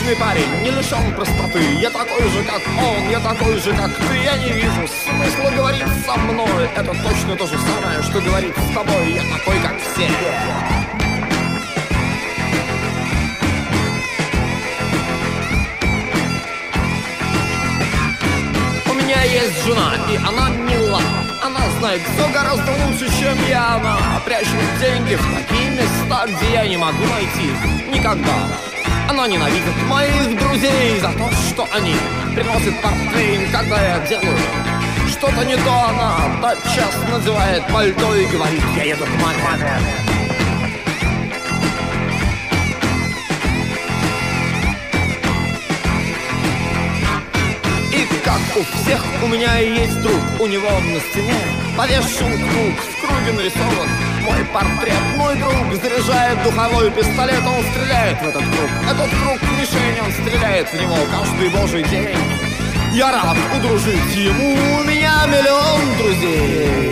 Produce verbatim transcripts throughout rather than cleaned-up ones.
обычный парень, не лишен простоты. Я такой же, как он, я такой же, как ты. Я не вижу смысла говорить со мной. Это точно то же самое, что говорить с тобой. Я такой, как все. У меня есть жена, и она мила. Она знает все гораздо лучше, чем я. Она прячет деньги в такие места, где я не могу найти их никогда. Она ненавидит моих друзей за то, что они приносят портвейн, когда я делаю что-то не то. Она тотчас надевает пальто и говорит: я еду к маме. У всех у меня есть друг, у него на стене повешен круг, в круге нарисован мой портрет. Мой друг заряжает духовой пистолет, он стреляет в этот круг. Этот круг мишень, он стреляет в него каждый божий день. Я рад удружить ему, у меня миллион друзей.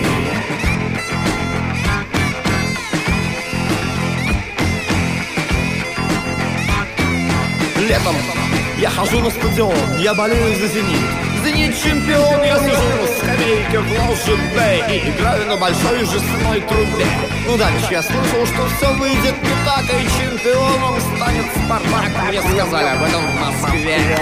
Летом я хожу на стадион, я болею за «Зенит». «Зенит» чемпион, я сижу на скамейке в ложе Б и играю на большой жестяной трубе. Ну дальше я слышал, что все выйдет не так, и чемпионом станет «Спартак». Мне сказали об этом в Москве.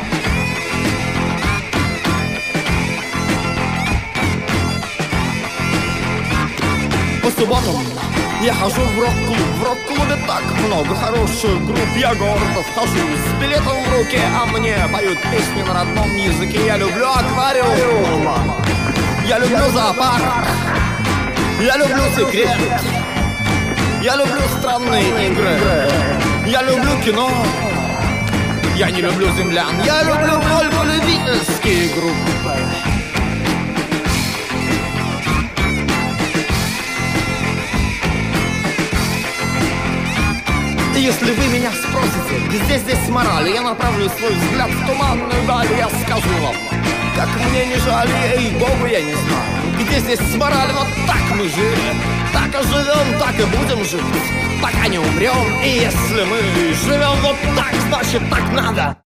По субботам я хожу в рок-клуб. В рок-клубе так много хороших групп. Я гордо вхожу с билетом в руке, а мне поют песни на родном языке. Я люблю аквариум, я люблю зоопарк, я люблю секрет, я люблю странные игры, я люблю кино. Я не люблю землян, я люблю только любительские группы. Если вы меня спросите, где здесь мораль, я направлю свой взгляд в туманную даль. Я скажу вам, как мне не жаль, ей-богу, я не знаю, где здесь мораль. Вот так мы жили, так и живем, так и будем жить, пока не умрем. И если мы живем вот так, значит так надо.